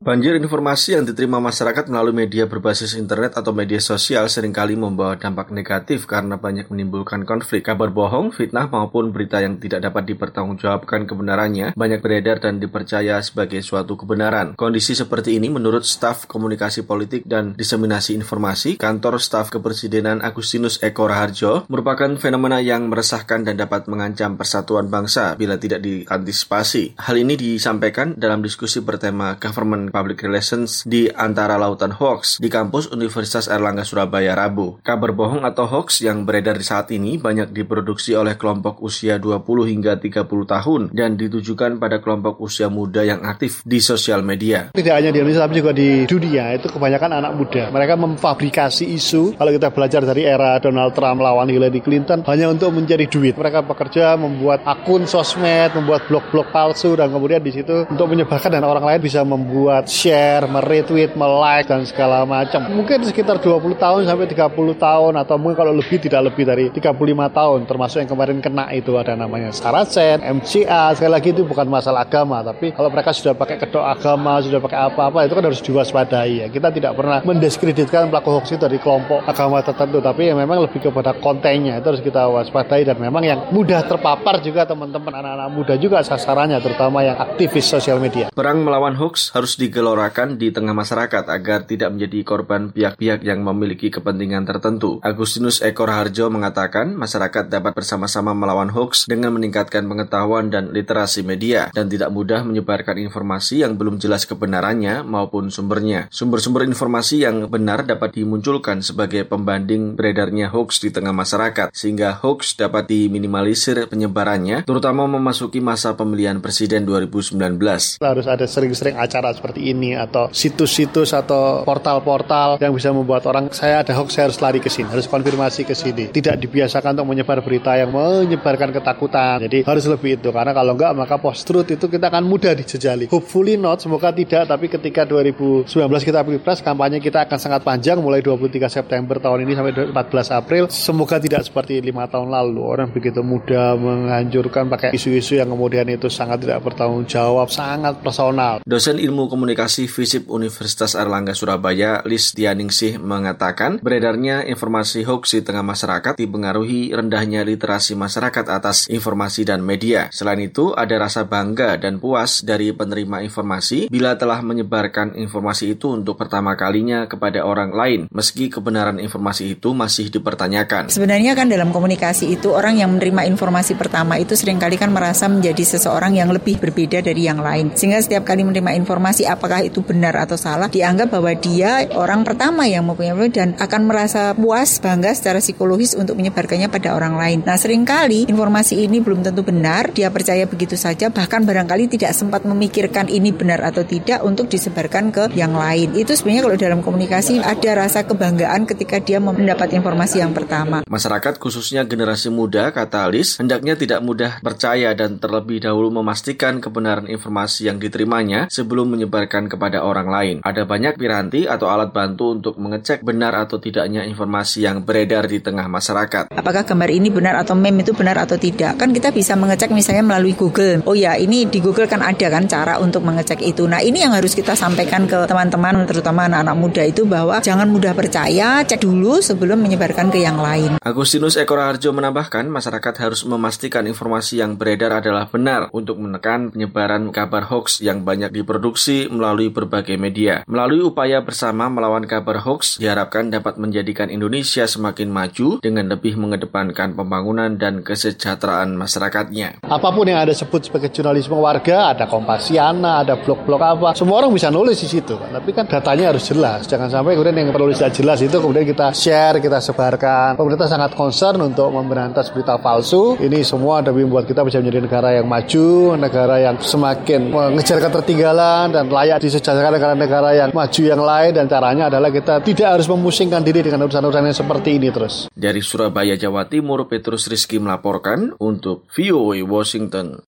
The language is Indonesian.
Banjir informasi yang diterima masyarakat melalui media berbasis internet atau media sosial seringkali membawa dampak negatif karena banyak menimbulkan konflik. Kabar bohong, fitnah maupun berita yang tidak dapat dipertanggungjawabkan kebenarannya banyak beredar dan dipercaya sebagai suatu kebenaran. Kondisi seperti ini menurut staf komunikasi politik dan diseminasi informasi Kantor Staf Kepresidenan Agustinus Eko Raharjo merupakan fenomena yang meresahkan dan dapat mengancam persatuan bangsa bila tidak diantisipasi. Hal ini disampaikan dalam diskusi bertema Government Public Relations di Antara Lautan Hoax di kampus Universitas Airlangga Surabaya Rabu. Kabar bohong atau hoax yang beredar di saat ini banyak diproduksi oleh kelompok usia 20 hingga 30 tahun dan ditujukan pada kelompok usia muda yang aktif di sosial media. Tidak hanya di Indonesia tapi juga di dunia itu kebanyakan anak muda. Mereka memfabrikasi isu, kalau kita belajar dari era Donald Trump lawan Hillary Clinton, hanya untuk mencari duit. Mereka bekerja membuat akun sosmed, membuat blog-blog palsu dan kemudian di situ untuk menyebarkan dan orang lain bisa membuat share, meretweet, melike dan segala macam. Mungkin sekitar 20 tahun sampai 30 tahun atau mungkin kalau lebih tidak lebih dari 35 tahun, termasuk yang kemarin kena itu ada namanya Saracen, MCA. Sekali lagi itu bukan masalah agama, tapi kalau mereka sudah pakai kedok agama, sudah pakai apa-apa itu kan harus diwaspadai ya. Kita tidak pernah mendiskreditkan pelaku hoax itu dari kelompok agama tertentu, tapi ya memang lebih kepada kontennya itu harus kita waspadai dan memang yang mudah terpapar juga teman-teman anak-anak muda juga sasarannya terutama yang aktivis sosial media. Perang melawan hoax harus digelorakan di tengah masyarakat agar tidak menjadi korban pihak-pihak yang memiliki kepentingan tertentu. Agustinus Eko Raharjo mengatakan masyarakat dapat bersama-sama melawan hoax dengan meningkatkan pengetahuan dan literasi media dan tidak mudah menyebarkan informasi yang belum jelas kebenarannya maupun sumbernya. Sumber-sumber informasi yang benar dapat dimunculkan sebagai pembanding beredarnya hoax di tengah masyarakat sehingga hoax dapat diminimalisir penyebarannya terutama memasuki masa pemilihan presiden 2019. Harus ada sering-sering acara seperti ini atau situs-situs atau portal-portal yang bisa membuat orang saya ada hoax saya harus lari ke sini, harus konfirmasi ke sini. Tidak dibiasakan untuk menyebar berita yang menyebarkan ketakutan. Jadi harus lebih itu karena kalau enggak maka post-truth itu kita akan mudah dijejali. Hopefully not, semoga tidak, tapi ketika 2019 kita pilpres kampanye kita akan sangat panjang mulai 23 September tahun ini sampai 14 April. Semoga tidak seperti 5 tahun lalu orang begitu mudah menghancurkan pakai isu-isu yang kemudian itu sangat tidak bertanggung jawab, sangat personal. Dosen Ilmu Komunikasi FISIP Universitas Airlangga Surabaya, Lis Dianingsih mengatakan beredarnya informasi hoax di tengah masyarakat dipengaruhi rendahnya literasi masyarakat atas informasi dan media. Selain itu, ada rasa bangga dan puas dari penerima informasi bila telah menyebarkan informasi itu untuk pertama kalinya kepada orang lain, meski kebenaran informasi itu masih dipertanyakan. Sebenarnya kan dalam komunikasi itu orang yang menerima informasi pertama itu seringkali kan merasa menjadi seseorang yang lebih berbeda dari yang lain. Sehingga setiap kali menerima informasi apakah itu benar atau salah, dianggap bahwa dia orang pertama yang mempunyai dan akan merasa puas, bangga secara psikologis untuk menyebarkannya pada orang lain. Nah, seringkali informasi ini belum tentu benar, dia percaya begitu saja, bahkan barangkali tidak sempat memikirkan ini benar atau tidak untuk disebarkan ke yang lain. Itu sebenarnya kalau dalam komunikasi ada rasa kebanggaan ketika dia mendapat informasi yang pertama. Masyarakat khususnya generasi muda, kata Lis, hendaknya tidak mudah percaya dan terlebih dahulu memastikan kebenaran informasi yang diterimanya sebelum menyebarkan kepada orang lain. Ada banyak piranti atau alat bantu untuk mengecek benar atau tidaknya informasi yang beredar di tengah masyarakat. Apakah gambar ini benar atau meme itu benar atau tidak? Kan kita bisa mengecek misalnya melalui Google. Oh ya, ini di Google kan ada kan cara untuk mengecek itu. Nah, ini yang harus kita sampaikan ke teman-teman, terutama anak-anak muda itu bahwa jangan mudah percaya, cek dulu sebelum menyebarkan ke yang lain. Agustinus Eko Raharjo menambahkan masyarakat harus memastikan informasi yang beredar adalah benar untuk menekan penyebaran kabar hoax yang banyak diproduksi melalui berbagai media. Melalui upaya bersama melawan kabar hoax, diharapkan dapat menjadikan Indonesia semakin maju dengan lebih mengedepankan pembangunan dan kesejahteraan masyarakatnya. Apapun yang ada sebut sebagai jurnalisme warga, ada Kompasiana, ada blog-blog apa, semua orang bisa nulis di situ. Tapi kan datanya harus jelas. Jangan sampai kemudian yang perlu tidak jelas itu kemudian kita share, kita sebarkan. Pemerintah sangat concern untuk memberantas berita palsu. Ini semua demi membuat kita bisa menjadi negara yang maju, negara yang semakin mengejar ketertinggalan dan layak disejajarkan dengan negara yang maju yang lain, dan caranya adalah kita tidak harus memusingkan diri dengan urusan-urusan yang seperti ini terus. Dari Surabaya, Jawa Timur, Petrus Rizky melaporkan untuk VOA Washington.